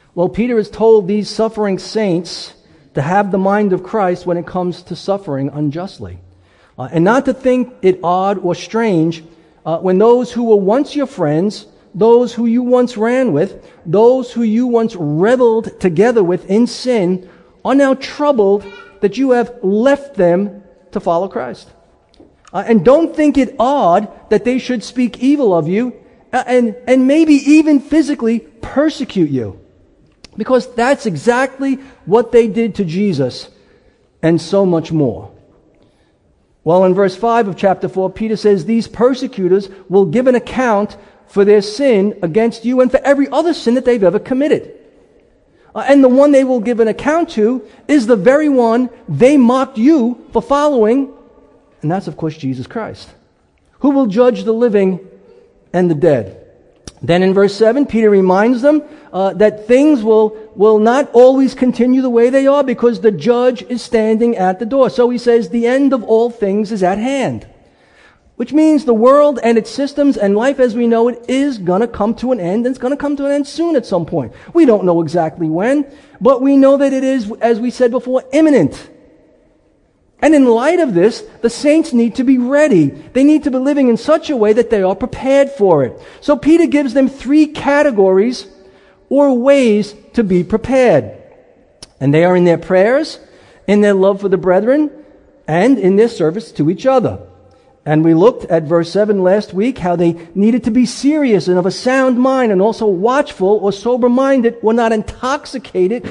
Well, Peter has told these suffering saints to have the mind of Christ when it comes to suffering unjustly. And not to think it odd or strange when those who were once your friends, those who you once ran with, those who you once reveled together with in sin, are now troubled that you have left them to follow Christ. And don't think it odd that they should speak evil of you and maybe even physically persecute you. Because that's exactly what they did to Jesus and so much more. Well, in verse 5 of chapter 4, Peter says, these persecutors will give an account for their sin against you and for every other sin that they've ever committed. And the one they will give an account to is the very one they mocked you for following, and that's, of course, Jesus Christ, who will judge the living and the dead. Then in verse 7, Peter reminds them that things will not always continue the way they are because the judge is standing at the door. So he says the end of all things is at hand, which means the world and its systems and life as we know it is going to come to an end, and it's going to come to an end soon at some point. We don't know exactly when, but we know that it is, as we said before, imminent. And in light of this, the saints need to be ready. They need to be living in such a way that they are prepared for it. So Peter gives them 3 categories or ways to be prepared. And they are in their prayers, in their love for the brethren, and in their service to each other. And we looked at verse 7 last week, how they needed to be serious and of a sound mind and also watchful or sober-minded, or not intoxicated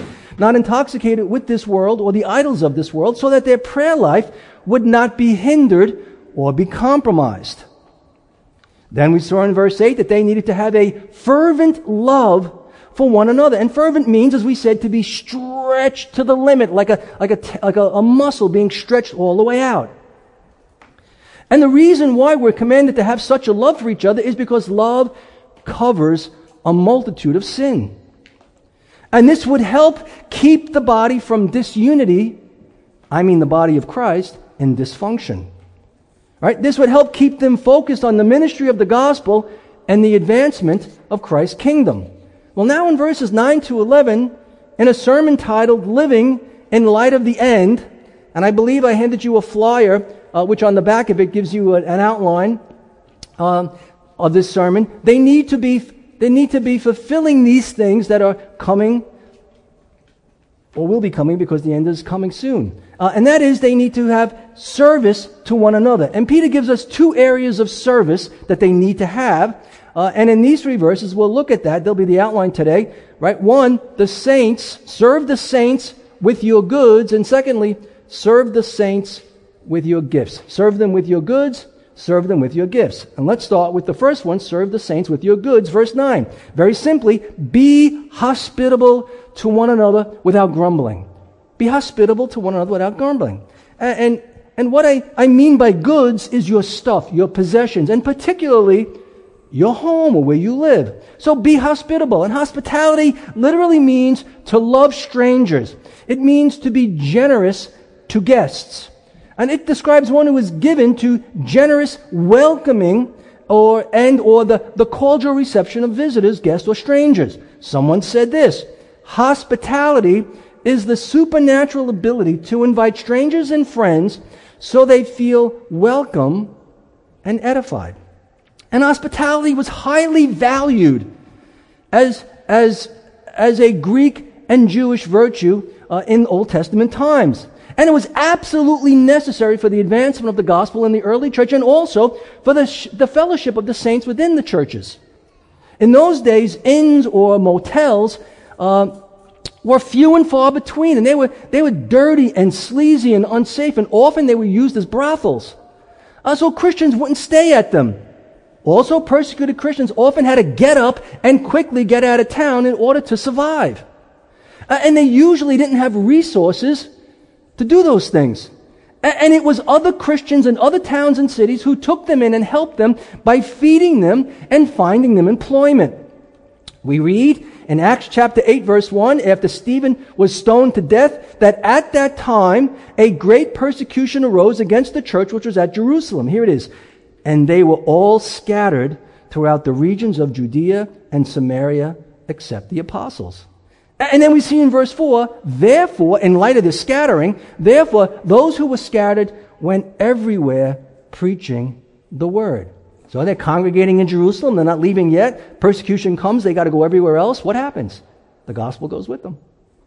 with this world or the idols of this world, so that their prayer life would not be hindered or be compromised. Then we saw in verse 8 that they needed to have a fervent love for one another. And fervent means, as we said, to be stretched to the limit, like a muscle being stretched all the way out. And the reason why we're commanded to have such a love for each other is because love covers a multitude of sin. And this would help keep the body from disunity, the body of Christ, in dysfunction. Right? This would help keep them focused on the ministry of the gospel and the advancement of Christ's kingdom. Well, now in verses 9 to 11, in a sermon titled Living in Light of the End, and I believe I handed you a flyer, which on the back of it gives you an outline of this sermon. They need to be fulfilling these things that are coming, or will be coming because the end is coming soon. And that is, they need to have service to one another. And Peter gives us 2 areas of service that they need to have. And in these 3 verses, we'll look at that. There'll be the outline today. Right? 1, the saints, serve the saints with your goods. And secondly, serve the saints with your gifts. Serve them with your goods. Serve them with your gifts. And let's start with the first one, serve the saints with your goods. Verse 9. Very simply, be hospitable to one another without grumbling. Be hospitable to one another without grumbling. And what I mean by goods is your stuff, your possessions, and particularly your home or where you live. So be hospitable. And hospitality literally means to love strangers. It means to be generous to guests. And it describes one who is given to generous welcoming or the cordial reception of visitors, guests, or strangers. Someone said this: hospitality is the supernatural ability to invite strangers and friends so they feel welcome and edified. And hospitality was highly valued as a Greek and Jewish virtue in Old Testament times. And it was absolutely necessary for the advancement of the gospel in the early church and also for the fellowship of the saints within the churches. In those days, inns or motels were few and far between, and they were dirty and sleazy and unsafe, and often they were used as brothels. So Christians wouldn't stay at them. Also, persecuted Christians often had to get up and quickly get out of town in order to survive. And they usually didn't have resources to do those things. And it was other Christians in other towns and cities who took them in and helped them by feeding them and finding them employment. We read in Acts chapter 8 verse 1, after Stephen was stoned to death, that at that time a great persecution arose against the church which was at Jerusalem. Here it is. And they were all scattered throughout the regions of Judea and Samaria except the apostles. And then we see in verse 4, therefore, in light of this scattering, therefore, those who were scattered went everywhere preaching the word. So they're congregating in Jerusalem. They're not leaving yet. Persecution comes. They got to go everywhere else. What happens? The gospel goes with them.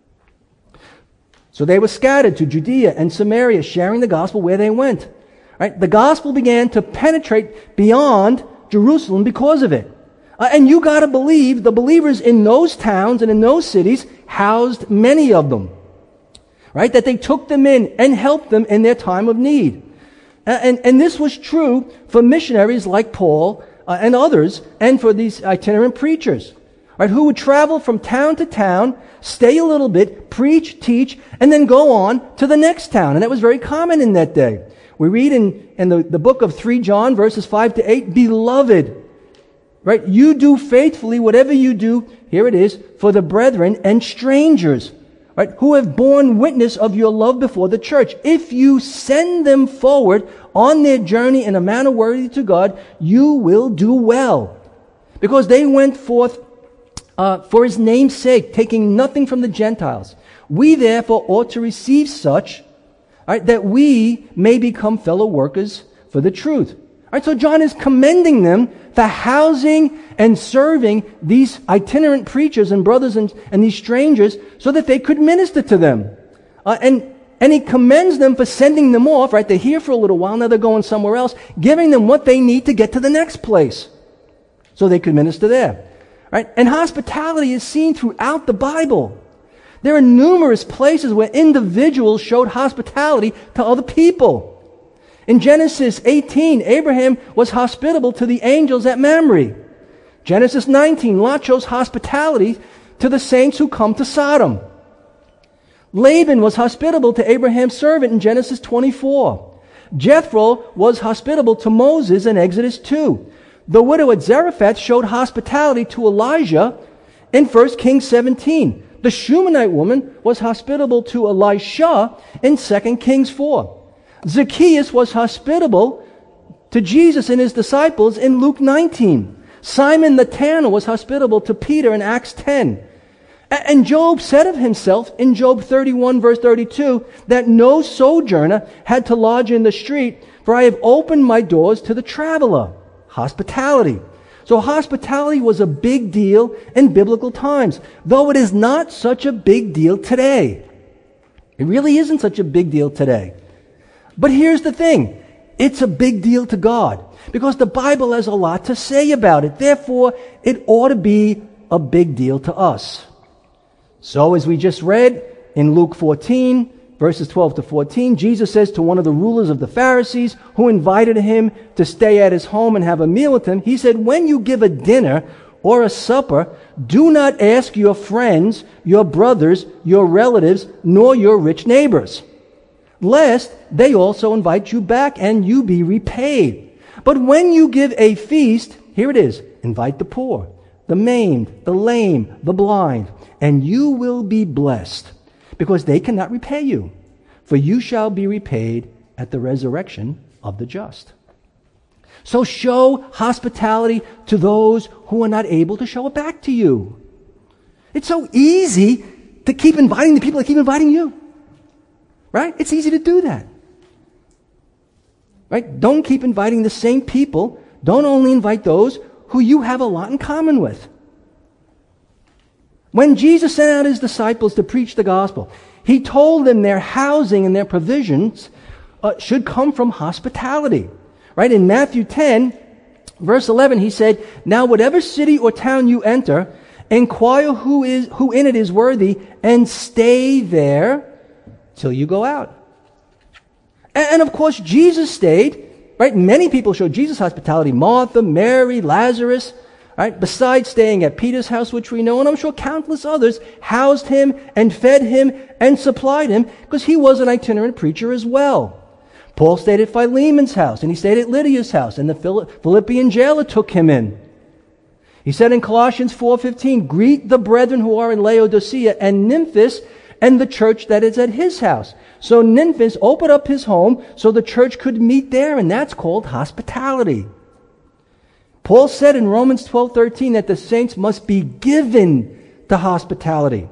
So they were scattered to Judea and Samaria, sharing the gospel where they went. Right? The gospel began to penetrate beyond Jerusalem because of it. And you got to believe the believers in those towns and in those cities housed many of them. Right? That they took them in and helped them in their time of need. And this was true for missionaries like Paul and others, and for these itinerant preachers, right, who would travel from town to town, stay a little bit, preach, teach, and then go on to the next town. And that was very common in that day. We read in the book of 3 John, verses 5 to 8, Beloved, right, you do faithfully whatever you do, here it is, for the brethren and strangers, right, who have borne witness of your love before the church. If you send them forward on their journey in a manner worthy to God, you will do well. Because they went forth for his name's sake, taking nothing from the Gentiles. We therefore ought to receive such, right, that we may become fellow workers for the truth. Right, so John is commending them for housing and serving these itinerant preachers and brothers and these strangers so that they could minister to them. And he commends them for sending them off, right? They're here for a little while, now they're going somewhere else, giving them what they need to get to the next place so they could minister there. Right? And hospitality is seen throughout the Bible. There are numerous places where individuals showed hospitality to other people. In Genesis 18, Abraham was hospitable to the angels at Mamre. Genesis 19, Lot shows hospitality to the saints who come to Sodom. Laban was hospitable to Abraham's servant in Genesis 24. Jethro was hospitable to Moses in Exodus 2. The widow at Zarephath showed hospitality to Elijah in 1 Kings 17. The Shunammite woman was hospitable to Elisha in 2 Kings 4. Zacchaeus was hospitable to Jesus and his disciples in Luke 19. Simon the tanner was hospitable to Peter in Acts 10. And Job said of himself in Job 31 verse 32 that no sojourner had to lodge in the street, for I have opened my doors to the traveler. Hospitality. So hospitality was a big deal in biblical times, though it is not such a big deal today. It really isn't such a big deal today. But here's the thing. It's a big deal to God because the Bible has a lot to say about it. Therefore, it ought to be a big deal to us. So as we just read in Luke 14, verses 12 to 14, Jesus says to one of the rulers of the Pharisees who invited him to stay at his home and have a meal with him, he said, when you give a dinner or a supper, do not ask your friends, your brothers, your relatives, nor your rich neighbors, lest they also invite you back and you be repaid. But when you give a feast, here it is, invite the poor, the maimed, the lame, the blind, and you will be blessed, because they cannot repay you, for you shall be repaid at the resurrection of the just. So show hospitality to those who are not able to show it back to you. It's so easy to keep inviting the people that keep inviting you. Right? It's easy to do that. Right? Don't keep inviting the same people. Don't only invite those who you have a lot in common with. When Jesus sent out his disciples to preach the gospel, he told them their housing and their provisions should come from hospitality. Right? In Matthew 10, verse 11, he said, now whatever city or town you enter, inquire who in it is worthy, and stay there till you go out. And of course, Jesus stayed, right? Many people showed Jesus hospitality. Martha, Mary, Lazarus, right? Besides staying at Peter's house, which we know, and I'm sure countless others housed him and fed him and supplied him because he was an itinerant preacher as well. Paul stayed at Philemon's house, and he stayed at Lydia's house, and the Philippian jailer took him in. He said in Colossians 4:15, greet the brethren who are in Laodicea and Nymphas and the church that is at his house. So Nymphas opened up his home so the church could meet there, and that's called hospitality. Paul said in Romans 12:13 that the saints must be given to hospitality.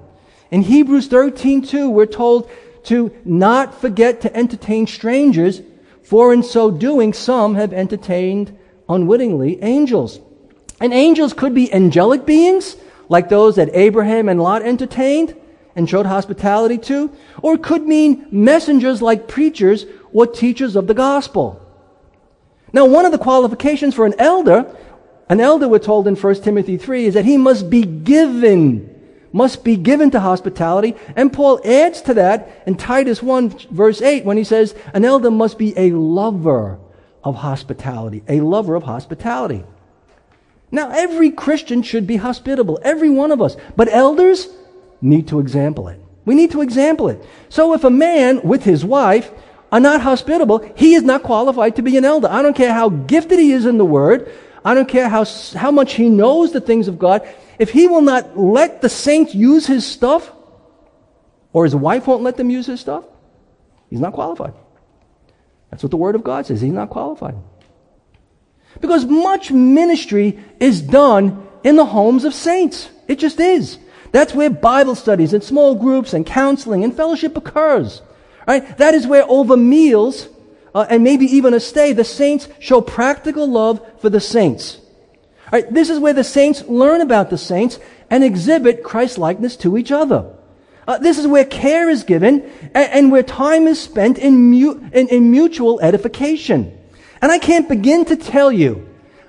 In Hebrews 13:2, we're told to not forget to entertain strangers, for in so doing some have entertained unwittingly angels. And angels could be angelic beings, like those that Abraham and Lot entertained and showed hospitality to, or it could mean messengers like preachers or teachers of the gospel. Now, one of the qualifications for an elder, we're told in 1 Timothy 3, is that he must be given to hospitality. And Paul adds to that in Titus 1, verse 8, when he says, an elder must be a lover of hospitality. A lover of hospitality. Now, every Christian should be hospitable, every one of us. But elders need to example it. We need to example it. So if a man with his wife are not hospitable, he is not qualified to be an elder. I don't care how gifted he is in the Word. I don't care how much he knows the things of God. If he will not let the saints use his stuff, or his wife won't let them use his stuff, he's not qualified. That's what the Word of God says. He's not qualified. Because much ministry is done in the homes of saints. It just is. That's where Bible studies and small groups and counseling and fellowship occurs. Right? That is where over meals and maybe even a stay, the saints show practical love for the saints. Right? This is where the saints learn about the saints and exhibit Christ-likeness to each other. This is where care is given and where time is spent in mutual edification. And I can't begin to tell you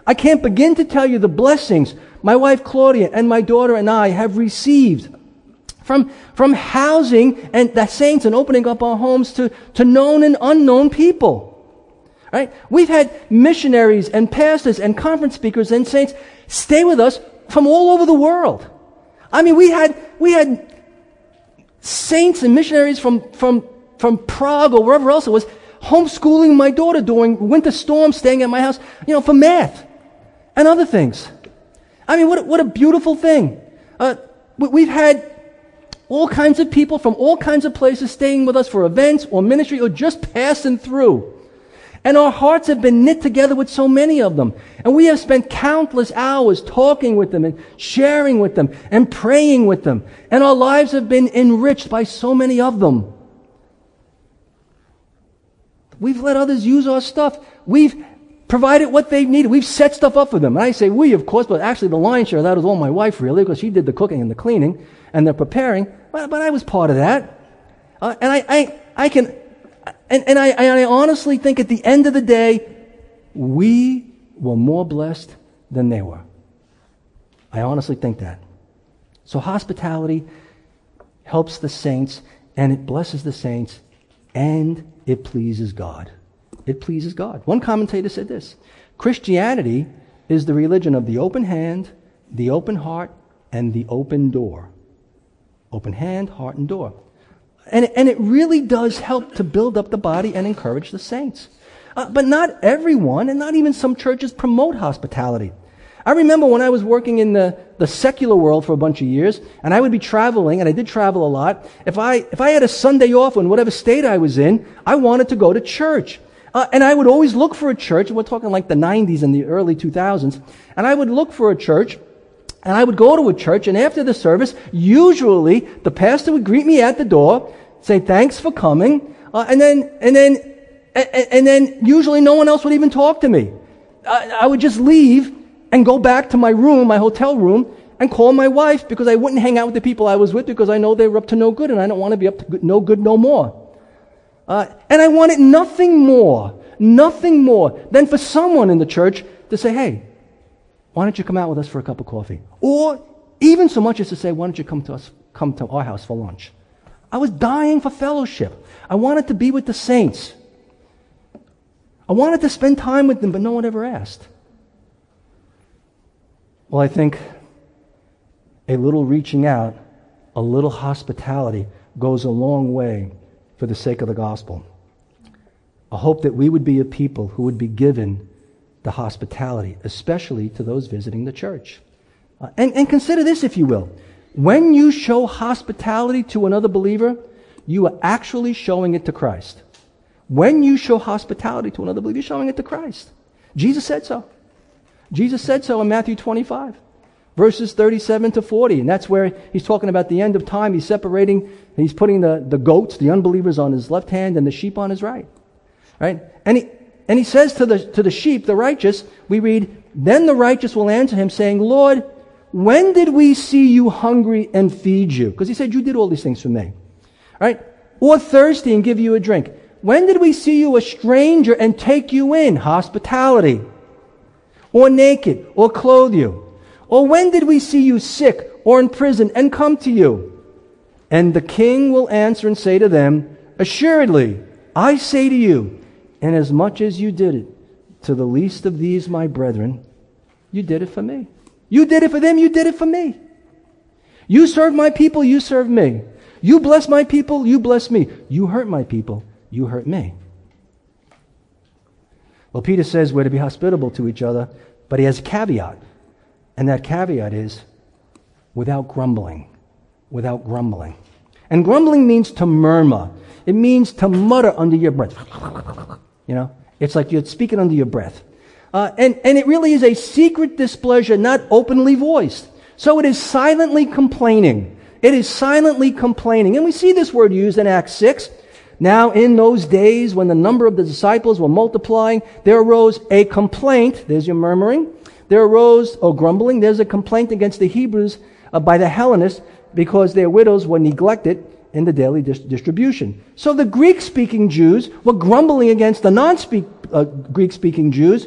the blessings my wife Claudia and my daughter and I have received from housing and the saints and opening up our homes to known and unknown people. Right? We've had missionaries and pastors and conference speakers and saints stay with us from all over the world. I mean, we had saints and missionaries from Prague or wherever else it was, homeschooling my daughter during winter storms, staying at my house, for math and other things. I mean, what a beautiful thing. We've had all kinds of people from all kinds of places staying with us for events or ministry or just passing through. And our hearts have been knit together with so many of them. And we have spent countless hours talking with them and sharing with them and praying with them. And our lives have been enriched by so many of them. We've let others use our stuff. We've provided what they needed. We've set stuff up for them. And I say we, of course, but actually the lion's share of that was all my wife, really, because she did the cooking and the cleaning and the preparing. But I was part of that. And I honestly think at the end of the day, we were more blessed than they were. I honestly think that. So hospitality helps the saints, and it blesses the saints, and it pleases God. It pleases God. One commentator said this: Christianity is the religion of the open hand, the open heart, and the open door. Open hand, heart, and door. And it really does help to build up the body and encourage the saints. But not everyone, and not even some churches, promote hospitality. I remember when I was working in the secular world for a bunch of years, and I would be traveling, and I did travel a lot. If I had a Sunday off in whatever state I was in, I wanted to go to church. And I would always look for a church, and we're talking like the 90s and the early 2000s, and I would look for a church, and I would go to a church, and after the service, usually the pastor would greet me at the door, say thanks for coming, and then usually no one else would even talk to me. I would just leave and go back to my room, my hotel room, and call my wife because I wouldn't hang out with the people I was with because I know they were up to no good, and I don't want to be up to no good no more. And I wanted nothing more than for someone in the church to say, hey, why don't you come out with us for a cup of coffee? Or even so much as to say, why don't you come to our house for lunch? I was dying for fellowship. I wanted to be with the saints. I wanted to spend time with them, but no one ever asked. Well, I think a little reaching out, a little hospitality goes a long way for the sake of the gospel. I hope that we would be a people who would be given the hospitality, especially to those visiting the church. And consider this, if you will. When you show hospitality to another believer, you are actually showing it to Christ. When you show hospitality to another believer, you're showing it to Christ. Jesus said so. Jesus said so in Matthew 25. Verses 37 to 40. And that's where he's talking about the end of time. He's separating, he's putting the goats, the unbelievers, on his left hand and the sheep on his right. Right? And he says to the sheep, the righteous, we read, then the righteous will answer him, saying, Lord, when did we see you hungry and feed you? Because he said, you did all these things for me. Right? Or thirsty and give you a drink. When did we see you a stranger and take you in? Hospitality. Or naked, or clothe you? Or when did we see you sick or in prison and come to you? And the king will answer and say to them, assuredly, I say to you, inasmuch as you did it to the least of these my brethren, you did it for me. You did it for them, you did it for me. You served my people, you served me. You bless my people, you bless me. You hurt my people, you hurt me. Well, Peter says we're to be hospitable to each other, but he has a caveat. And that caveat is without grumbling. Without grumbling. And grumbling means to murmur. It means to mutter under your breath. You know, it's like you're speaking under your breath. And it really is a secret displeasure, not openly voiced. So it is silently complaining. It is silently complaining. And we see this word used in Acts 6. Now, in those days when the number of the disciples were multiplying, there arose a complaint. There's your murmuring. There arose, grumbling. There's a complaint against the Hebrews by the Hellenists because their widows were neglected in the daily distribution. So the Greek-speaking Jews were grumbling against the non-Greek-speaking Jews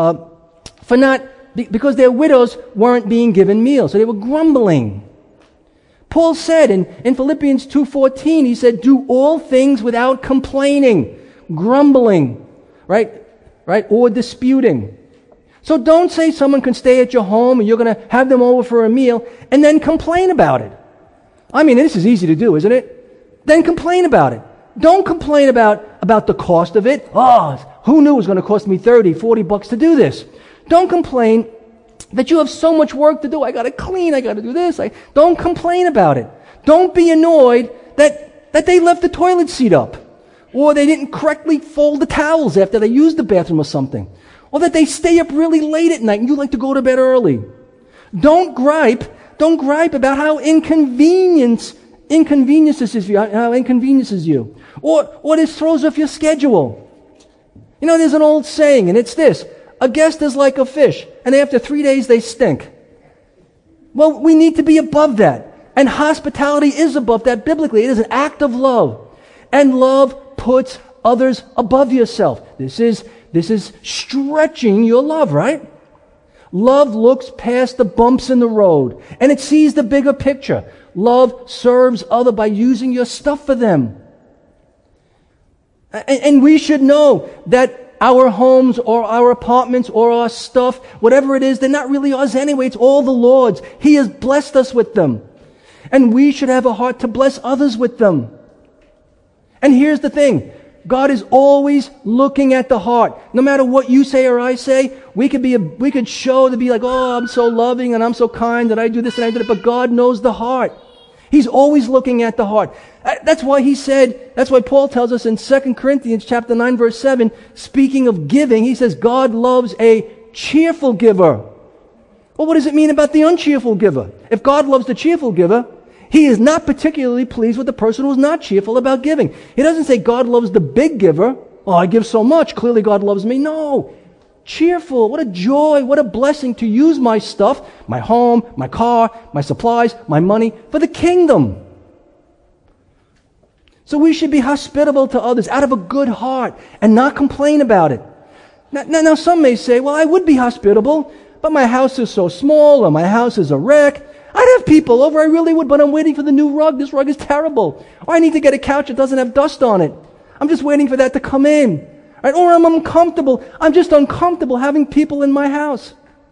because their widows weren't being given meals. So they were grumbling. Paul said in Philippians 2:14, he said, do all things without complaining, grumbling, right, or disputing. So don't say someone can stay at your home and you're going to have them over for a meal and then complain about it. I mean, this is easy to do, isn't it? Then complain about it. Don't complain about the cost of it. Oh, who knew it was going to cost me $30, $40 to do this? Don't complain that you have so much work to do. I got to clean. I got to do this. Don't complain about it. Don't be annoyed that they left the toilet seat up, or they didn't correctly fold the towels after they used the bathroom or something, or that they stay up really late at night and you like to go to bed early. Don't gripe about how inconveniences you, or this throws off your schedule. You know, there's an old saying, and it's this: a guest is like a fish, and after 3 days they stink. Well, we need to be above that. And hospitality is above that biblically. It is an act of love. And love puts others above yourself. This is stretching your love, right? Love looks past the bumps in the road, and it sees the bigger picture. Love serves others by using your stuff for them. And we should know that our homes or our apartments or our stuff, whatever it is, they're not really ours anyway. It's all the Lord's. He has blessed us with them. And we should have a heart to bless others with them. And here's the thing. God is always looking at the heart. No matter what you say or I say, we could show to be like, oh, I'm so loving and I'm so kind that I do this and I do that. But God knows the heart. He's always looking at the heart. That's why Paul tells us in 2 Corinthians chapter 9, verse 7, speaking of giving, he says, God loves a cheerful giver. Well, what does it mean about the uncheerful giver? If God loves the cheerful giver, He is not particularly pleased with the person who's not cheerful about giving. He doesn't say God loves the big giver. Oh, I give so much. Clearly God loves me. No. Cheerful. What a joy. What a blessing to use my stuff, my home, my car, my supplies, my money for the kingdom. So we should be hospitable to others out of a good heart and not complain about it. Now some may say, well, I would be hospitable, but my house is so small or my house is a wreck. I'd have people over, I really would, but I'm waiting for the new rug. This rug is terrible. Or I need to get a couch that doesn't have dust on it. I'm just waiting for that to come in. Right? Or I'm uncomfortable. I'm just uncomfortable having people in my house.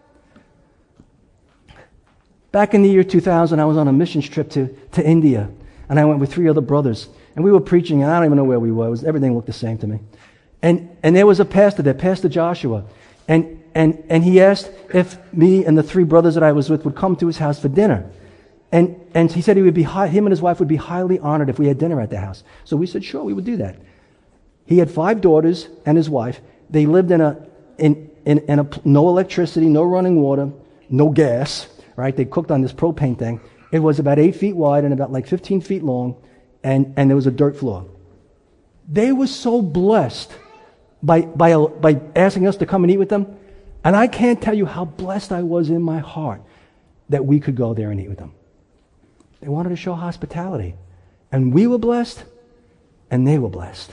Back in the year 2000, I was on a missions trip to India, and I went with 3 other brothers. And we were preaching, and I don't even know where we were. Everything looked the same to me. And there was a pastor there, Pastor Joshua. And he asked if me and the 3 brothers that I was with would come to his house for dinner. And he said him and his wife would be highly honored if we had dinner at the house. So we said, sure, we would do that. He had 5 daughters and his wife. They lived in no electricity, no running water, no gas, right? They cooked on this propane thing. It was about 8 feet wide and about like 15 feet long, and there was a dirt floor. They were so blessed by asking us to come and eat with them, and I can't tell you how blessed I was in my heart that we could go there and eat with them. They wanted to show hospitality, and we were blessed, and they were blessed.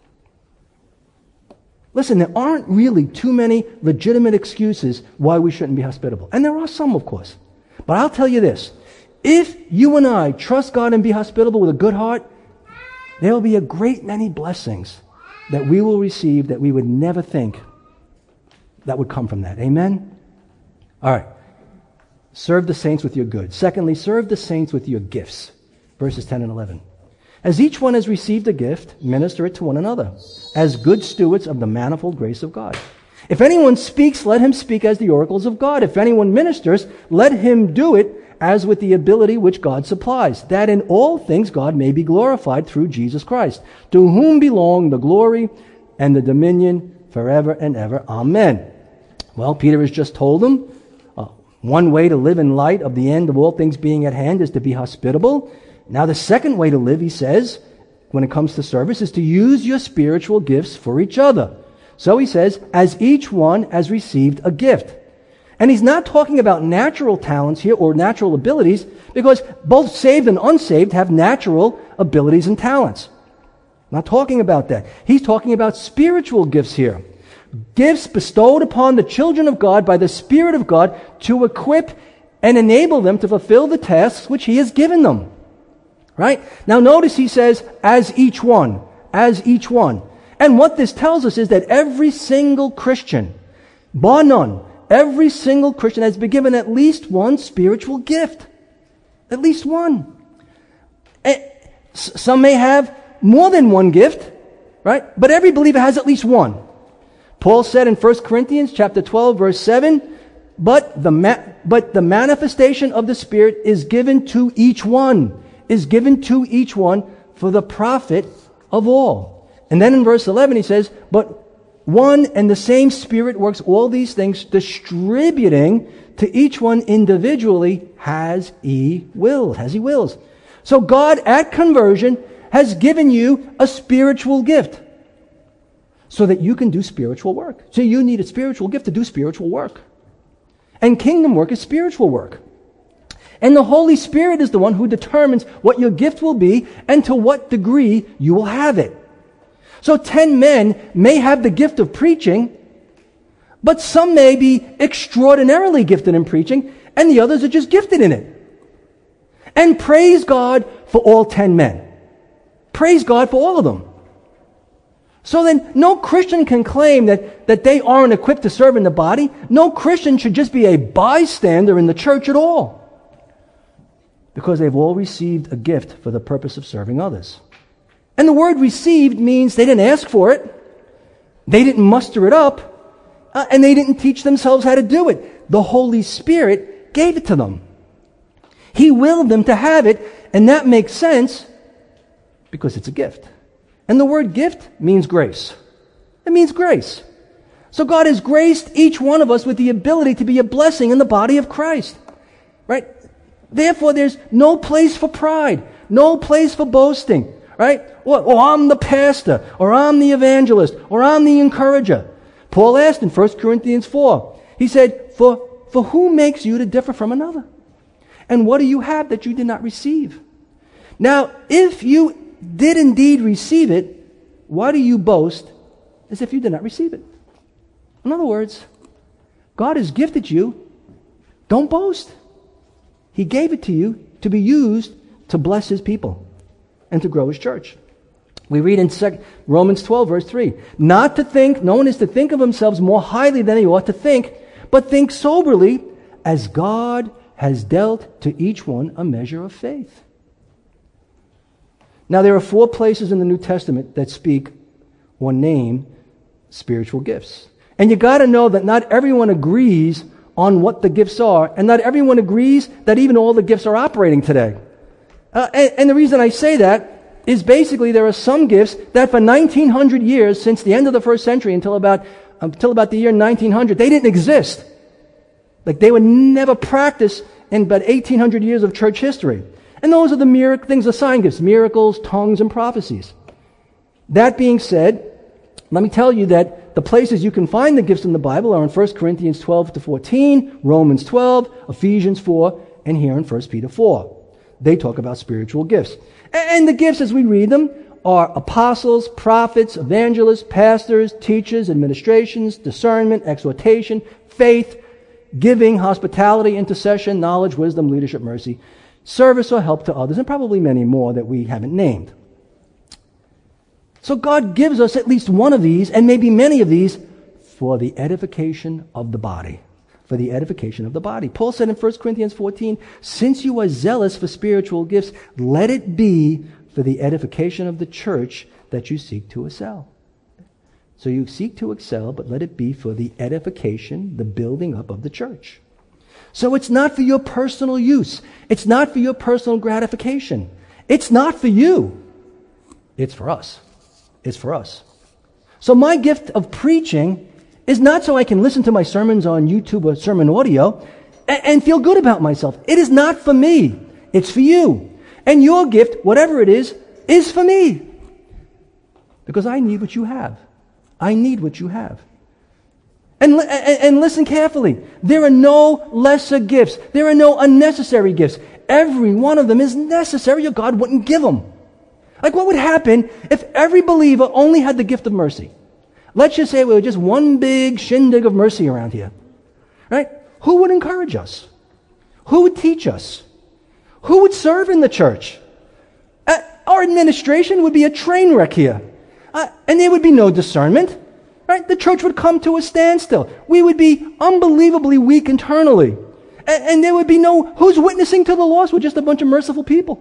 Listen, there aren't really too many legitimate excuses why we shouldn't be hospitable. And there are some, of course. But I'll tell you this. If you and I trust God and be hospitable with a good heart, there will be a great many blessings that we will receive that we would never think that would come from that. Amen? All right. Serve the saints with your goods. Secondly, serve the saints with your gifts. Verses 10 and 11. As each one has received a gift, minister it to one another, as good stewards of the manifold grace of God. If anyone speaks, let him speak as the oracles of God. If anyone ministers, let him do it as with the ability which God supplies, that in all things God may be glorified through Jesus Christ, to whom belong the glory and the dominion forever and ever. Amen. Well, Peter has just told them, one way to live in light of the end of all things being at hand is to be hospitable. Now, the second way to live, he says, when it comes to service, is to use your spiritual gifts for each other. So he says, as each one has received a gift. And he's not talking about natural talents here or natural abilities, because both saved and unsaved have natural abilities and talents. Not talking about that. He's talking about spiritual gifts here. Gifts bestowed upon the children of God by the Spirit of God to equip and enable them to fulfill the tasks which he has given them. Right? Now notice he says, as each one, as each one. And what this tells us is that every single Christian, bar none, every single Christian has been given at least one spiritual gift. At least one. Some may have more than one gift, right? But every believer has at least one. Paul said in 1 Corinthians chapter 12, verse 7, but the manifestation of the Spirit is given to each one. Is given to each one for the profit of all. And then in verse 11 he says, but one and the same Spirit works all these things, distributing to each one individually as he wills. So God at conversion has given you a spiritual gift so that you can do spiritual work. So you need a spiritual gift to do spiritual work. And kingdom work is spiritual work. And the Holy Spirit is the one who determines what your gift will be and to what degree you will have it. So 10 men may have the gift of preaching, but some may be extraordinarily gifted in preaching, and the others are just gifted in it. And praise God for all 10 men. Praise God for all of them. So then, no Christian can claim that they aren't equipped to serve in the body. No Christian should just be a bystander in the church at all, because they've all received a gift for the purpose of serving others. And the word received means they didn't ask for it, they didn't muster it up, and they didn't teach themselves how to do it. The Holy Spirit gave it to them. He willed them to have it, and that makes sense because it's a gift. And the word gift means grace. It means grace. So God has graced each one of us with the ability to be a blessing in the body of Christ. Right? Therefore, there's no place for pride, no place for boasting, right? Or I'm the pastor, or I'm the evangelist, or I'm the encourager. Paul asked in 1 Corinthians 4, he said, for who makes you to differ from another? And what do you have that you did not receive? Now, if you did indeed receive it, why do you boast as if you did not receive it? In other words, God has gifted you, don't boast. He gave it to you to be used to bless his people and to grow his church. We read in Romans 12, verse 3, no one is to think of themselves more highly than they ought to think, but think soberly, as God has dealt to each one a measure of faith. Now, there are 4 places in the New Testament that speak or name spiritual gifts. And you got to know that not everyone agrees on what the gifts are, and not everyone agrees that even all the gifts are operating today. And the reason I say that is basically there are some gifts that for 1900 years, since the end of the first century until about the year 1900, they didn't exist. Like they were never practiced in about 1,800 years of church history. And those are the things, the sign gifts, miracles, tongues, and prophecies. That being said, let me tell you that the places you can find the gifts in the Bible are in 1 Corinthians 12 to 14, Romans 12, Ephesians 4, and here in 1 Peter 4. They talk about spiritual gifts. And the gifts, as we read them, are apostles, prophets, evangelists, pastors, teachers, administrations, discernment, exhortation, faith, giving, hospitality, intercession, knowledge, wisdom, leadership, mercy, service or help to others, and probably many more that we haven't named. So God gives us at least one of these, and maybe many of these, for the edification of the body. For the edification of the body. Paul said in 1 Corinthians 14, since you are zealous for spiritual gifts, let it be for the edification of the church that you seek to excel. So you seek to excel, but let it be for the edification, the building up of the church. So it's not for your personal use. It's not for your personal gratification. It's not for you. It's for us. It's for us. So my gift of preaching is not so I can listen to my sermons on YouTube or sermon audio and feel good about myself. It is not for me. It's for you. And your gift, whatever it is for me. Because I need what you have. I need what you have. And listen carefully. There are no lesser gifts. There are no unnecessary gifts. Every one of them is necessary or God wouldn't give them. Like what would happen if every believer only had the gift of mercy? Let's just say we were just one big shindig of mercy around here. Right? Who would encourage us? Who would teach us? Who would serve in the church? Our administration would be a train wreck here. And there would be no discernment. Right? The church would come to a standstill. We would be unbelievably weak internally. And there would be no, who's witnessing to the lost? We're just a bunch of merciful people.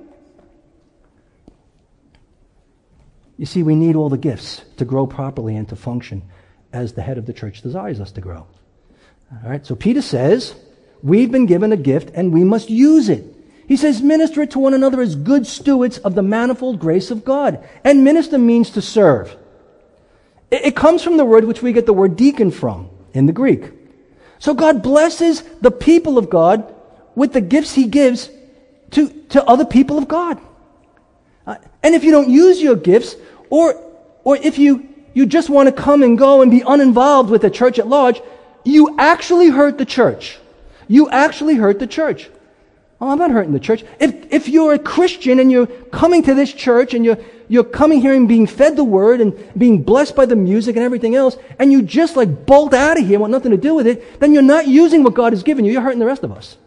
You see, we need all the gifts to grow properly and to function as the head of the church desires us to grow. All right, so Peter says, we've been given a gift and we must use it. He says, minister it to one another as good stewards of the manifold grace of God. And minister means to serve. It comes from the word which we get the word deacon from in the Greek. So God blesses the people of God with the gifts he gives to other people of God. And if you don't use your gifts, or if you just want to come and go and be uninvolved with the church at large, you actually hurt the church. You actually hurt the church. Oh, I'm not hurting the church. If you're a Christian and you're coming to this church and you're coming here and being fed the word and being blessed by the music and everything else, and you just like bolt out of here, want nothing to do with it, then you're not using what God has given you. You're hurting the rest of us.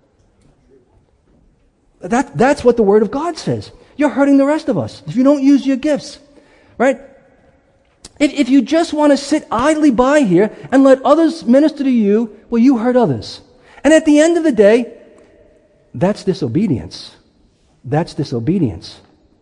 That's what the Word of God says. You're hurting the rest of us if you don't use your gifts. Right? If you just want to sit idly by here and let others minister to you, well, you hurt others. And at the end of the day, that's disobedience. That's disobedience.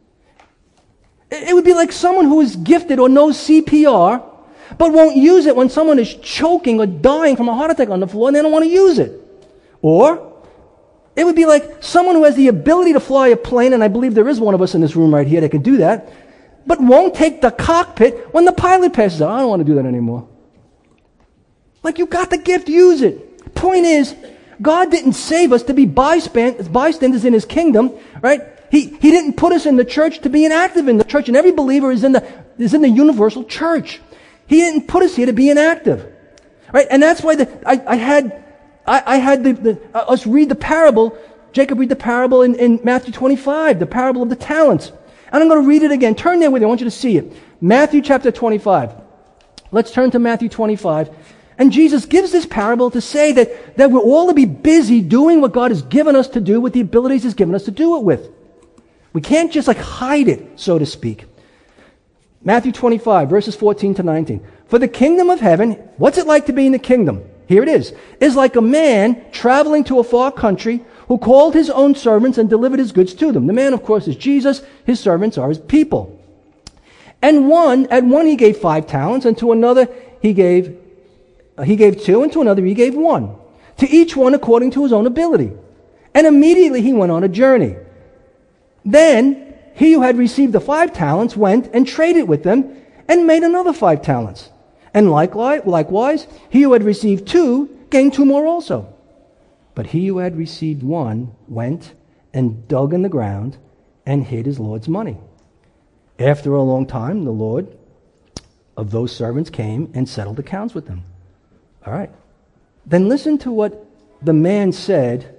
It would be like someone who is gifted or knows CPR, but won't use it when someone is choking or dying from a heart attack on the floor and they don't want to use it. Or it would be like someone who has the ability to fly a plane, and I believe there is one of us in this room right here that can do that, but won't take the cockpit when the pilot passes out. I don't want to do that anymore. Like, you got the gift, use it. Point is, God didn't save us to be bystanders in His kingdom, right? He didn't put us in the church to be inactive in the church, and every believer is in the universal church. He didn't put us here to be inactive, right? And that's why I had us read the parable. Jacob read the parable in Matthew 25, the parable of the talents. And I'm going to read it again. Turn there with me. I want you to see it. Matthew chapter 25. Let's turn to Matthew 25. And Jesus gives this parable to say that we're all to be busy doing what God has given us to do with the abilities He's given us to do it with. We can't just like hide it, so to speak. Matthew 25, verses 14 to 19. For the kingdom of heaven, what's it like to be in the kingdom? Here it is like a man traveling to a far country who called his own servants and delivered his goods to them. The man, of course, is Jesus. His servants are His people. And at one he gave 5 talents, and to another he gave 2, and to another he gave 1. To each one according to his own ability. And immediately he went on a journey. Then he who had received the 5 talents went and traded with them and made another 5 talents. And likewise, he who had received 2 gained 2 more also. But he who had received one went and dug in the ground and hid his Lord's money. After a long time, the Lord of those servants came and settled accounts with them. All right. Then listen to what the man said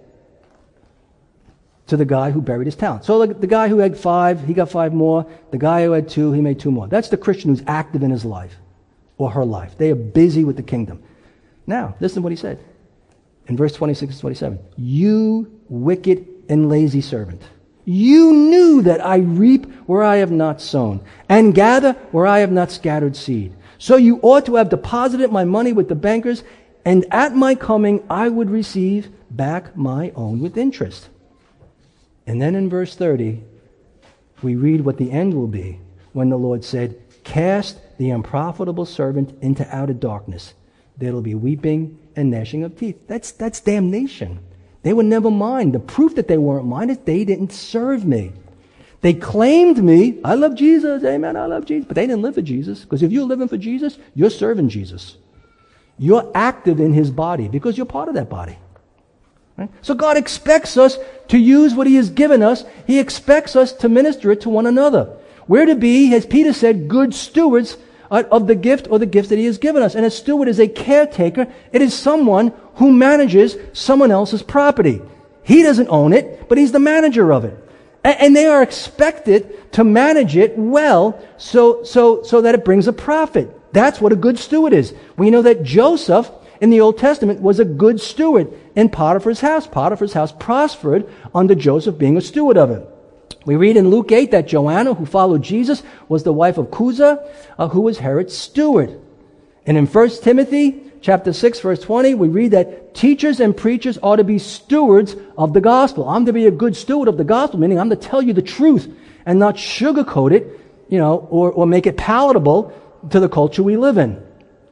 to the guy who buried his talent. So the guy who had 5, he got 5 more. The guy who had 2, he made 2 more. That's the Christian who's active in his life or her life. They are busy with the kingdom. Now, listen to what he said in verse 26 and 27. You wicked and lazy servant. You knew that I reap where I have not sown, and gather where I have not scattered seed. So you ought to have deposited my money with the bankers, and at my coming I would receive back my own with interest. And then in verse 30, we read what the end will be when the Lord said, cast the unprofitable servant into outer darkness. There will be weeping and gnashing of teeth. That's damnation. They were never mine. The proof that they weren't mine is they didn't serve me. They claimed me. I love Jesus. Amen. I love Jesus. But they didn't live for Jesus. Because if you're living for Jesus, you're serving Jesus. You're active in his body because you're part of that body. Right? So God expects us to use what he has given us. He expects us to minister it to one another. We're to be, as Peter said, good stewards of the gift or the gifts that he has given us. And a steward is a caretaker. It is someone who manages someone else's property. He doesn't own it, but he's the manager of it. And they are expected to manage it well so that it brings a profit. That's what a good steward is. We know that Joseph in the Old Testament was a good steward in Potiphar's house. Potiphar's house prospered under Joseph being a steward of it. We read in Luke 8 that Joanna, who followed Jesus, was the wife of Chuza, who was Herod's steward. And in 1 Timothy chapter 6, verse 20, we read that teachers and preachers ought to be stewards of the gospel. I'm to be a good steward of the gospel, meaning I'm to tell you the truth and not sugarcoat it, or make it palatable to the culture we live in.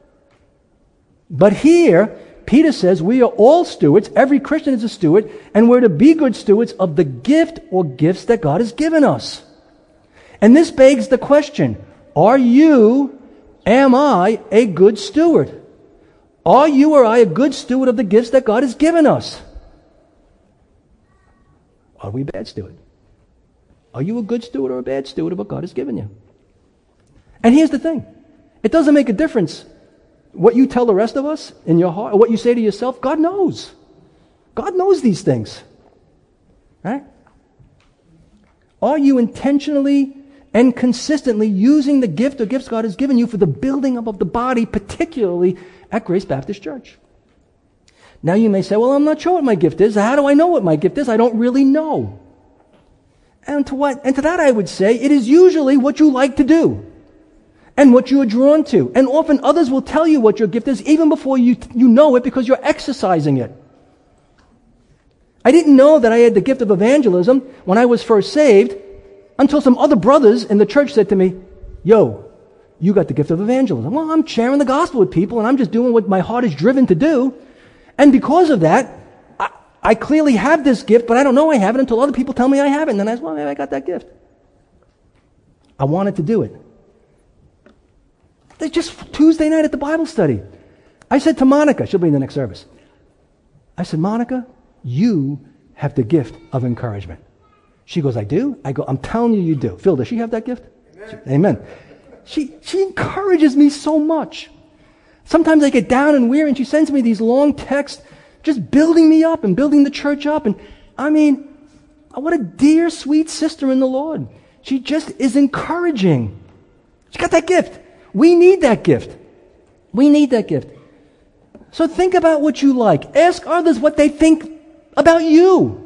But here, Peter says we are all stewards. Every Christian is a steward, and we're to be good stewards of the gift or gifts that God has given us. And this begs the question, am I a good steward? Are you or I a good steward of the gifts that God has given us? Are we a bad steward? Are you a good steward or a bad steward of what God has given you? And here's the thing. It doesn't make a difference what you tell the rest of us in your heart, or what you say to yourself. God knows. God knows these things. Right? Are you intentionally and consistently using the gift or gifts God has given you for the building up of the body, particularly at Grace Baptist Church? Now you may say, well, I'm not sure what my gift is. How do I know what my gift is? I don't really know. And to that I would say, it is usually what you like to do and what you are drawn to. And often others will tell you what your gift is even before you know it, because you're exercising it. I didn't know that I had the gift of evangelism when I was first saved until some other brothers in the church said to me, yo, you got the gift of evangelism. Well, I'm sharing the gospel with people and I'm just doing what my heart is driven to do. And because of that, I clearly have this gift, but I don't know I have it until other people tell me I have it. And then I say, well, maybe I got that gift. I wanted to do it. Just Tuesday night at the Bible study, I said to Monica, she'll be in the next service, I said, Monica, you have the gift of encouragement. She goes, I do? I go, I'm telling you, you do. Phil, does she have that gift? Amen. She encourages me so much. Sometimes I get down and weary and she sends me these long texts just building me up and building the church up. And I mean, what a dear, sweet sister in the Lord. She just is encouraging. She got that gift. We need that gift. We need that gift. So think about what you like. Ask others what they think about you.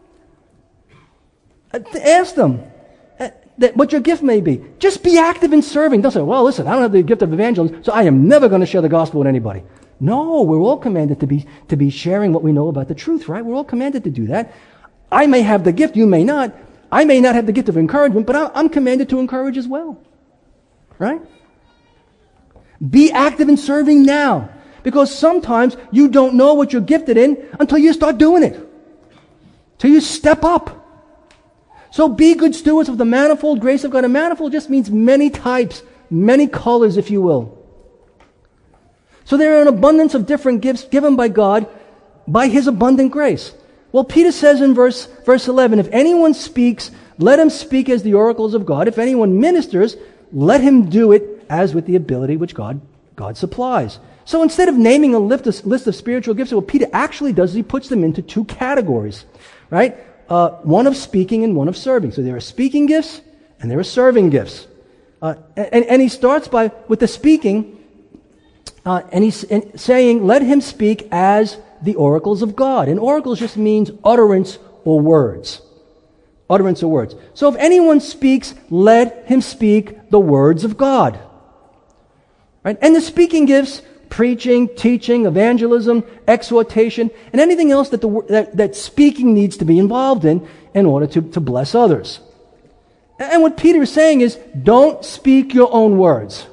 Ask them what your gift may be. Just be active in serving. Don't say, well, listen, I don't have the gift of evangelism, so I am never going to share the gospel with anybody. No, we're all commanded to be sharing what we know about the truth, right? We're all commanded to do that. I may have the gift, you may not. I may not have the gift of encouragement, but I'm commanded to encourage as well. Right? Be active in serving now. Because sometimes you don't know what you're gifted in until you start doing it. Till you step up. So be good stewards of the manifold grace of God. And manifold just means many types, many colors, if you will. So there are an abundance of different gifts given by God by his abundant grace. Well, Peter says in verse 11, if anyone speaks, let him speak as the oracles of God. If anyone ministers, let him do it as with the ability which God supplies. So instead of naming a list of spiritual gifts, what Peter actually does is he puts them into two categories, right? One of speaking and one of serving. So there are speaking gifts and there are serving gifts. And he starts with the speaking, and he's saying, let him speak as the oracles of God. And oracles just means utterance or words. Utterance or words. So if anyone speaks, let him speak the words of God. Right? And the speaking gifts, preaching, teaching, evangelism, exhortation, and anything else that speaking needs to be involved in order to bless others. And what Peter is saying is, don't speak your own words.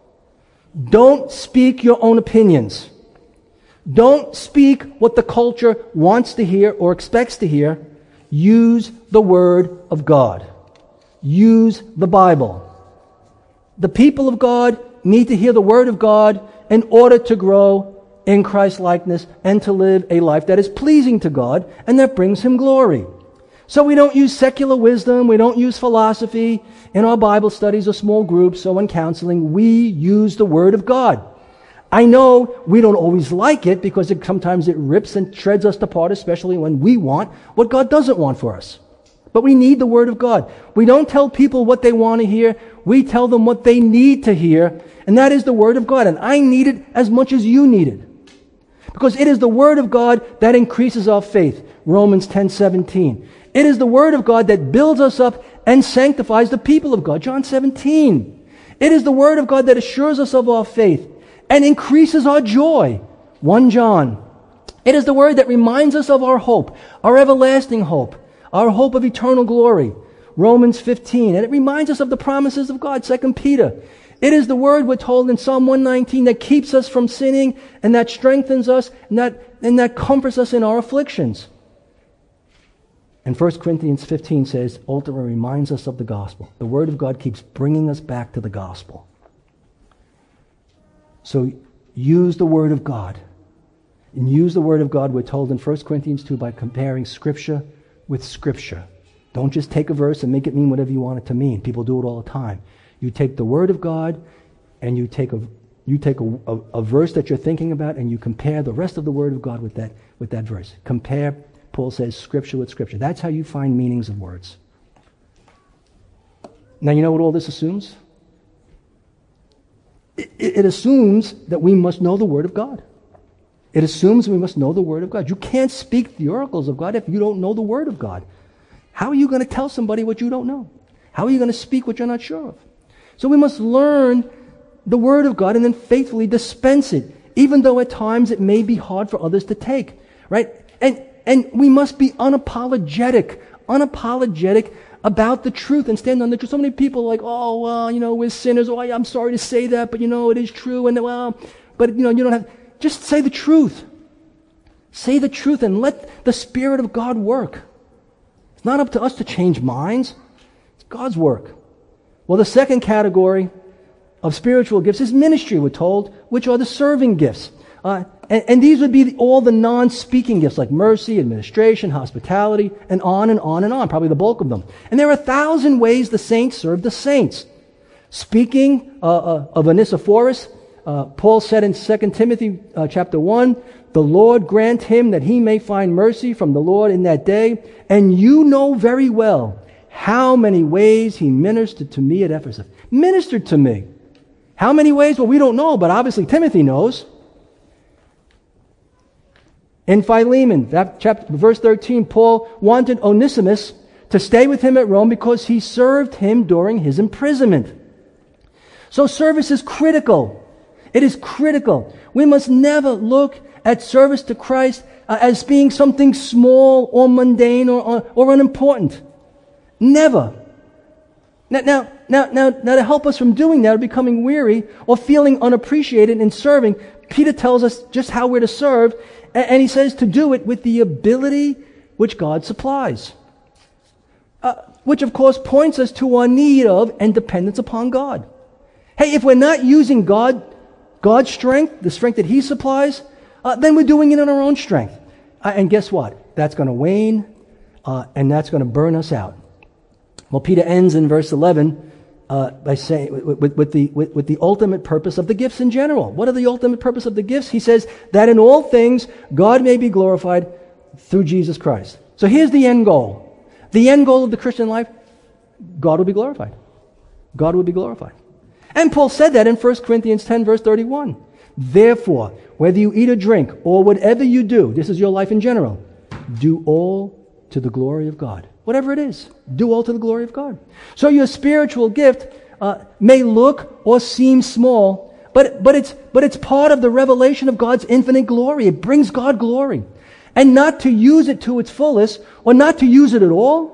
Don't speak your own opinions. Don't speak what the culture wants to hear or expects to hear. Use the Word of God. Use the Bible. The people of God need to hear the Word of God in order to grow in Christ's likeness and to live a life that is pleasing to God and that brings Him glory. So we don't use secular wisdom, we don't use philosophy in our Bible studies or small groups or in counseling. We use the Word of God. I know we don't always like it because sometimes it rips and shreds us apart, especially when we want what God doesn't want for us. But we need the Word of God. We don't tell people what they want to hear. We tell them what they need to hear, and that is the Word of God. And I need it as much as you need it. Because it is the Word of God that increases our faith. Romans 10:17. It is the Word of God that builds us up and sanctifies the people of God. John 17. It is the Word of God that assures us of our faith and increases our joy. 1 John. It is the Word that reminds us of our hope, our everlasting hope, our hope of eternal glory. Romans 15. And it reminds us of the promises of God. 2 Peter. It is the Word, we're told in Psalm 119, that keeps us from sinning and that strengthens us and that comforts us in our afflictions. And 1 Corinthians 15 says, ultimately reminds us of the gospel. The Word of God keeps bringing us back to the gospel. So use the Word of God. And use the Word of God, we're told in 1 Corinthians 2, by comparing Scripture with Scripture. Don't just take a verse and make it mean whatever you want it to mean. People do it all the time. You take the Word of God and you take a verse that you're thinking about and you compare the rest of the Word of God with that verse. Compare, Paul says, Scripture with Scripture. That's how you find meanings of words. Now you know what all this assumes? It assumes that we must know the Word of God. It assumes we must know the Word of God. You can't speak the oracles of God if you don't know the Word of God. How are you going to tell somebody what you don't know? How are you going to speak what you're not sure of? So we must learn the Word of God and then faithfully dispense it, even though at times it may be hard for others to take, right? And we must be unapologetic about the truth and stand on the truth. So many people are like, oh, well, we're sinners. Oh, I'm sorry to say that, but it is true. And but you don't have, just say the truth. Say the truth and let the Spirit of God work. It's not up to us to change minds. It's God's work. Well, the second category of spiritual gifts is ministry, we're told, which are the serving gifts. And these would be all the non-speaking gifts like mercy, administration, hospitality, and on and on and on, probably the bulk of them. And there are 1,000 ways the saints serve the saints. Speaking of Onesiphorus, Paul said in 2 Timothy chapter 1, the Lord grant him that he may find mercy from the Lord in that day. And you know very well how many ways he ministered to me at Ephesus. Ministered to me. How many ways? Well, we don't know, but obviously Timothy knows. In Philemon, verse 13, Paul wanted Onesimus to stay with him at Rome because he served him during his imprisonment. So service is critical. It is critical. We must never look at service to Christ as being something small or mundane or unimportant. Never. Now, to help us from doing that or becoming weary or feeling unappreciated in serving, Peter tells us just how we're to serve, and he says to do it with the ability which God supplies. Which, of course, points us to our need of and dependence upon God. Hey, if we're not using God's strength, the strength that He supplies, then we're doing it in our own strength. And guess what? That's going to wane, and that's going to burn us out. Well, Peter ends in verse 11 by saying, with the ultimate purpose of the gifts in general. What are the ultimate purpose of the gifts? He says that in all things God may be glorified through Jesus Christ. So here's the end goal. The end goal of the Christian life, God will be glorified. God will be glorified. And Paul said that in 1 Corinthians 10, verse 31. Therefore, whether you eat or drink, or whatever you do, this is your life in general, do all to the glory of God. Whatever it is, do all to the glory of God. So your spiritual gift may look or seem small, but it's part of the revelation of God's infinite glory. It brings God glory. And not to use it to its fullest, or not to use it at all,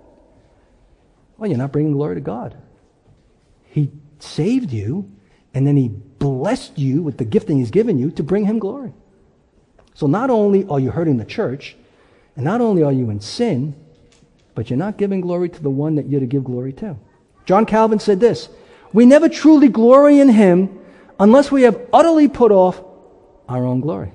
well, you're not bringing glory to God. He saved you, and then He blessed you with the gifting He's given you to bring Him glory. So not only are you hurting the church, and not only are you in sin, but you're not giving glory to the one that you're to give glory to. John Calvin said this, we never truly glory in Him unless we have utterly put off our own glory.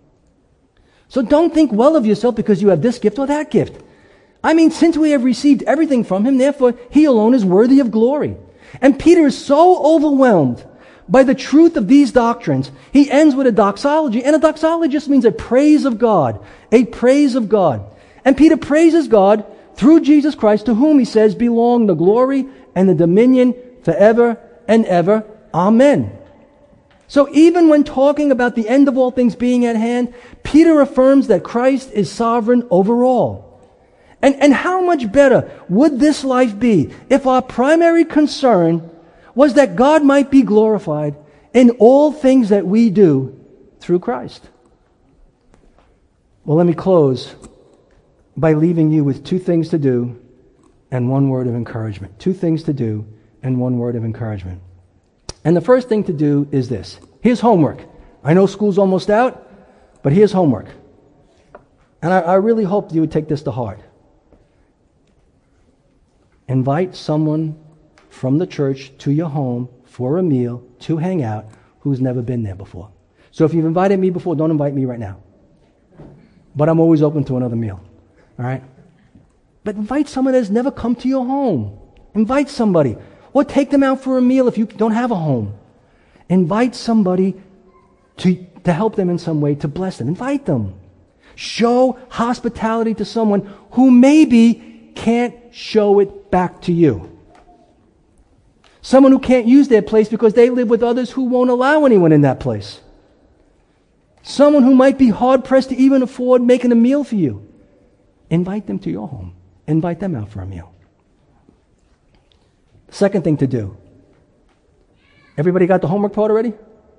So don't think well of yourself because you have this gift or that gift. I mean, since we have received everything from Him, therefore He alone is worthy of glory. And Peter is so overwhelmed by the truth of these doctrines, he ends with a doxology. And a doxology just means a praise of God. A praise of God. And Peter praises God through Jesus Christ, to whom he says belong the glory and the dominion forever and ever. Amen. So even when talking about the end of all things being at hand, Peter affirms that Christ is sovereign over all. And how much better would this life be if our primary concern was that God might be glorified in all things that we do through Christ? Well, let me close by leaving you with two things to do and one word of encouragement. Two things to do and one word of encouragement. And the first thing to do is this. Here's homework. I know school's almost out, but here's homework. And I really hope you would take this to heart. Invite someone from the church to your home for a meal to hang out who's never been there before. So if you've invited me before, don't invite me right now. But I'm always open to another meal. All right? But invite someone that's never come to your home. Invite somebody. Or take them out for a meal if you don't have a home. Invite somebody to help them in some way, to bless them. Invite them. Show hospitality to someone who maybe can't show it back to you. Someone who can't use their place because they live with others who won't allow anyone in that place. Someone who might be hard-pressed to even afford making a meal for you. Invite them to your home. Invite them out for a meal. Second thing to do. Everybody got the homework part already?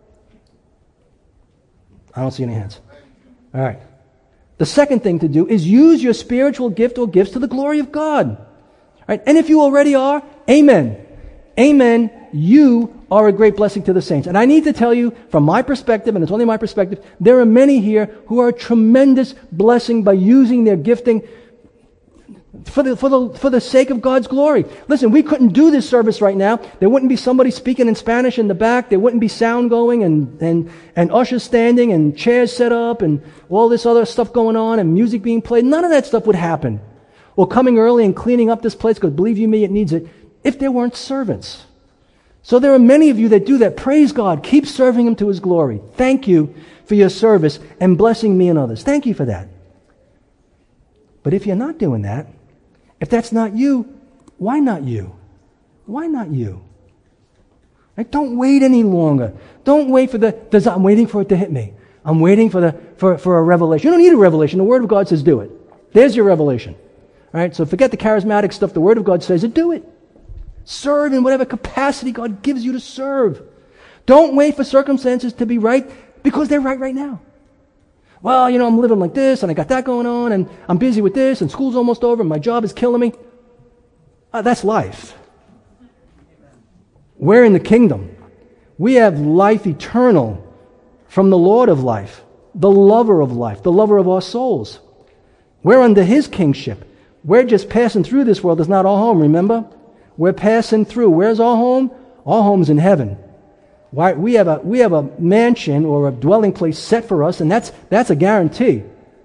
I don't see any hands. All right. The second thing to do is use your spiritual gift or gifts to the glory of God. All right? And if you already are, amen. Amen. You are a great blessing to the saints. And I need to tell you, from my perspective, and it's only my perspective, there are many here who are a tremendous blessing by using their gifting for the sake of God's glory. Listen, we couldn't do this service right now. There wouldn't be somebody speaking in Spanish in the back. There wouldn't be sound going and ushers standing and chairs set up and all this other stuff going on and music being played. None of that stuff would happen. Or coming early and cleaning up this place, because believe you me, it needs it, if there weren't servants. So there are many of you that do that. Praise God. Keep serving Him to His glory. Thank you for your service and blessing me and others. Thank you for that. But if you're not doing that, if that's not you, why not you? Why not you? Right? Don't wait any longer. Don't wait for I'm waiting for it to hit me. I'm waiting for a revelation. You don't need a revelation. The Word of God says do it. There's your revelation. All right? So forget the charismatic stuff. The Word of God says it. Do it. Serve in whatever capacity God gives you to serve. Don't wait for circumstances to be right because they're right now. Well, I'm living like this and I got that going on and I'm busy with this and school's almost over and my job is killing me. That's life. We're in the kingdom. We have life eternal from the Lord of life, the lover of life, the lover of our souls. We're under His kingship. We're just passing through this world. It's not our home, remember? We're passing through. Where's our home? Our home's in heaven. Why? We have a mansion or a dwelling place set for us, and that's a guarantee.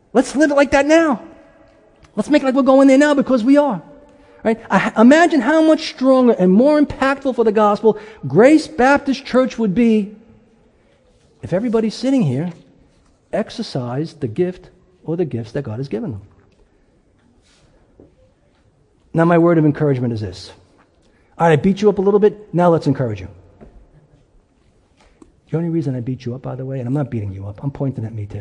Let's live it like that now. Let's make it like we're going there now because we are. Right? Imagine how much stronger and more impactful for the gospel Grace Baptist Church would be if everybody sitting here exercised the gift or the gifts that God has given them. Now my word of encouragement is this. All right, I beat you up a little bit. Now let's encourage you. The only reason I beat you up, by the way, and I'm not beating you up, I'm pointing at me too.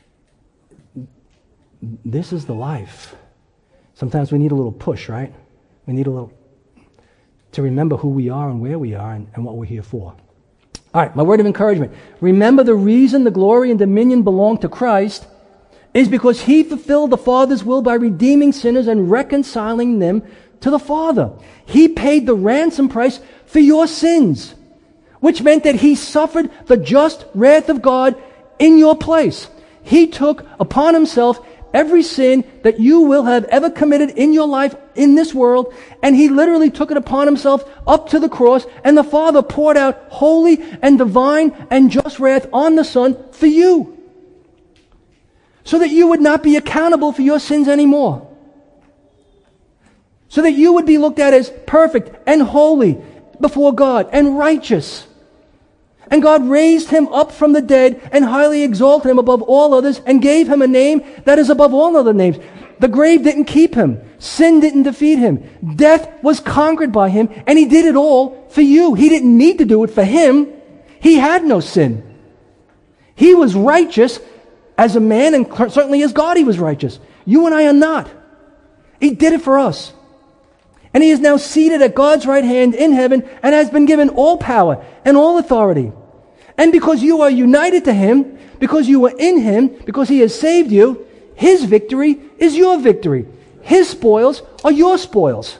This is the life. Sometimes we need a little push, right? We need a little to remember who we are and where we are and what we're here for. All right, my word of encouragement. Remember the reason the glory and dominion belong to Christ is because he fulfilled the Father's will by redeeming sinners and reconciling them to the Father. He paid the ransom price for your sins, which meant that he suffered the just wrath of God in your place. He took upon himself every sin that you will have ever committed in your life in this world, and he literally took it upon himself up to the cross, and the Father poured out holy and divine and just wrath on the Son for you, so that you would not be accountable for your sins anymore, so that you would be looked at as perfect and holy before God and righteous. And God raised him up from the dead and highly exalted him above all others and gave him a name that is above all other names. The grave didn't keep him. Sin didn't defeat him. Death was conquered by him, and he did it all for you. He didn't need to do it for him. He had no sin. He was righteous as a man, and certainly as God he was righteous. You and I are not. He did it for us. And he is now seated at God's right hand in heaven and has been given all power and all authority. And because you are united to him, because you are in him, because he has saved you, his victory is your victory. His spoils are your spoils.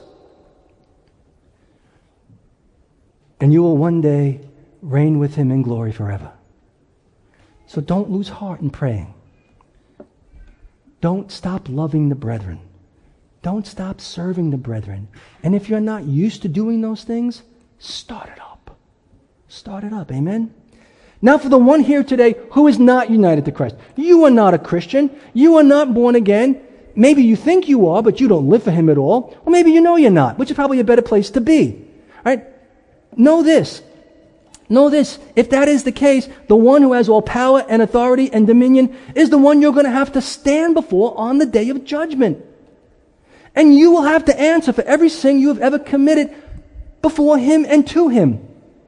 And you will one day reign with him in glory forever. So don't lose heart in praying. Don't stop loving the brethren. Don't stop serving the brethren. And if you're not used to doing those things, start it up. Start it up. Amen? Now for the one here today who is not united to Christ. You are not a Christian. You are not born again. Maybe you think you are, but you don't live for him at all. Or maybe you know you're not, which is probably a better place to be. All right? Know this. Know this. If that is the case, the one who has all power and authority and dominion is the one you're going to have to stand before on the day of judgment. And you will have to answer for every sin you have ever committed before him and to him.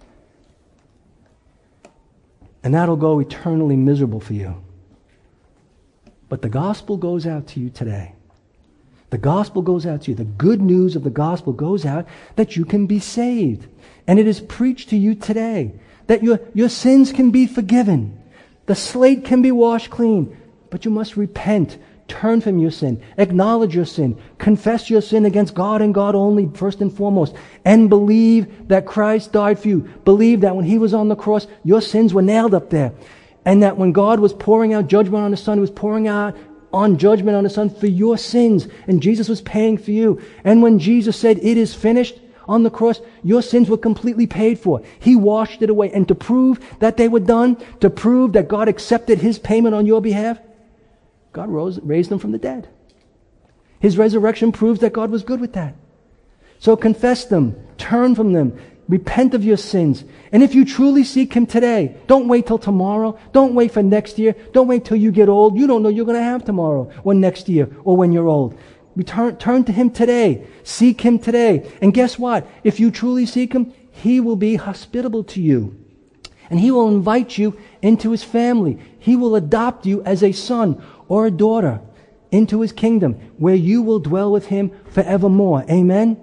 And that'll go eternally miserable for you. But the gospel goes out to you today. The gospel goes out to you. The good news of the gospel goes out that you can be saved. And it is preached to you today that your sins can be forgiven. The slate can be washed clean. But you must repent. Turn from your sin. Acknowledge your sin. Confess your sin against God and God only, first and foremost. And believe that Christ died for you. Believe that when he was on the cross, your sins were nailed up there. And that when God was pouring out judgment on his Son, he was pouring out on judgment on his Son for your sins. And Jesus was paying for you. And when Jesus said, "It is finished," on the cross, your sins were completely paid for. He washed it away. And to prove that they were done, to prove that God accepted his payment on your behalf, God raised them from the dead. His resurrection proves that God was good with that. So confess them, turn from them, repent of your sins. And if you truly seek him today, don't wait till tomorrow. Don't wait for next year. Don't wait till you get old. You don't know you're going to have tomorrow or next year or when you're old. Turn to him today. Seek him today. And guess what? If you truly seek him, he will be hospitable to you. And he will invite you into his family. He will adopt you as a son or a daughter into his kingdom, where you will dwell with him forevermore. Amen?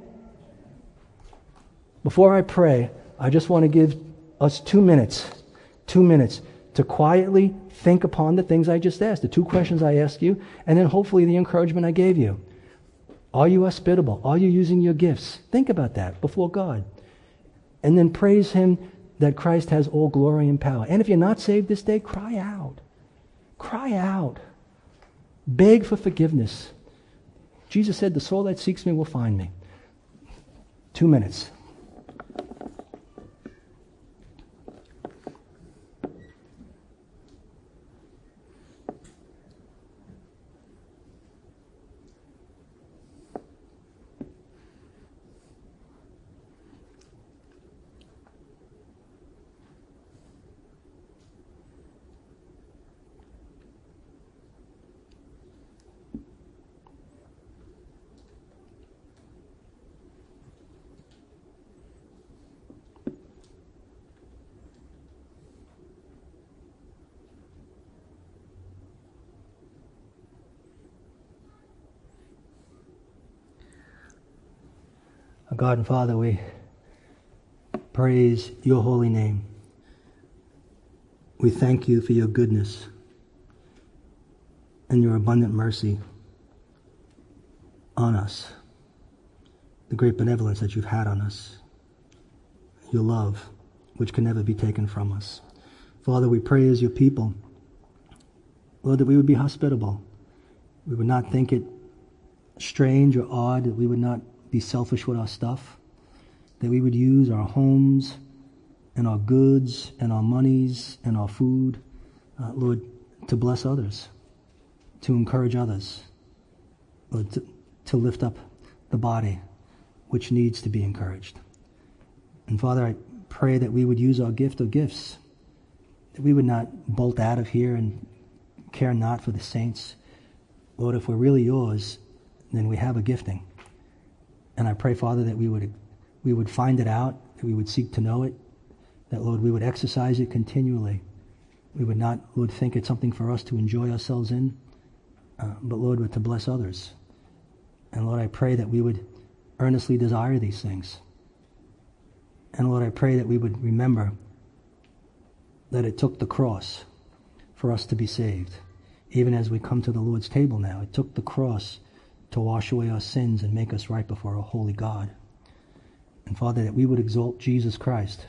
Before I pray, I just want to give us 2 minutes to quietly think upon the things I just asked, the 2 questions I asked you, and then hopefully the encouragement I gave you. Are you hospitable? Are you using your gifts? Think about that before God. And then praise him that Christ has all glory and power. And if you're not saved this day, cry out. Cry out. Beg for forgiveness. Jesus said, "The soul that seeks me will find me." 2 minutes. Our God and Father, we praise your holy name. We thank you for your goodness and your abundant mercy on us, the great benevolence that you've had on us, your love, which can never be taken from us. Father, we pray as your people, Lord, that we would be hospitable. We would not think it strange or odd, that we would not be selfish with our stuff, that we would use our homes and our goods and our monies and our food, Lord, to bless others, to encourage others, Lord, to lift up the body which needs to be encouraged. And Father, I pray that we would use our gift of gifts, that we would not bolt out of here and care not for the saints. Lord, if we're really yours, then we have a gifting. And I pray, Father, that we would find it out, that we would seek to know it, that, Lord, we would exercise it continually. We would not, Lord, think it's something for us to enjoy ourselves in, but, Lord, to bless others. And, Lord, I pray that we would earnestly desire these things. And, Lord, I pray that we would remember that it took the cross for us to be saved. Even as we come to the Lord's table now, it took the cross to wash away our sins and make us right before a holy God. And, Father, that we would exalt Jesus Christ.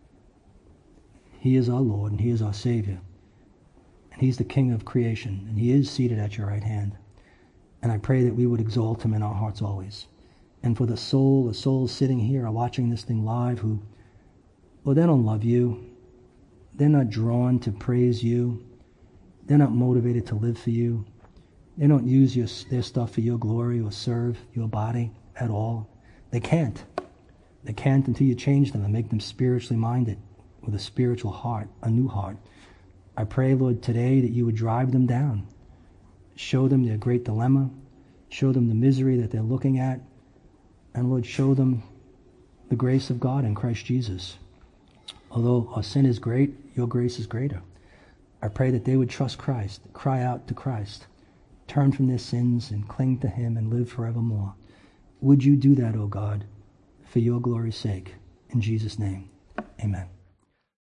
He is our Lord and he is our Savior. And he's the King of creation, and he is seated at your right hand. And I pray that we would exalt him in our hearts always. And for the souls sitting here or watching this thing live who, well, they don't love you. They're not drawn to praise you. They're not motivated to live for you. They don't use their stuff for your glory or serve your body at all. They can't. They can't until you change them and make them spiritually minded with a spiritual heart, a new heart. I pray, Lord, today that you would drive them down. Show them their great dilemma. Show them the misery that they're looking at. And, Lord, show them the grace of God in Christ Jesus. Although our sin is great, your grace is greater. I pray that they would trust Christ, cry out to Christ, turn from their sins and cling to him and live forevermore. Would you do that, O God, for your glory's sake? In Jesus' name, amen.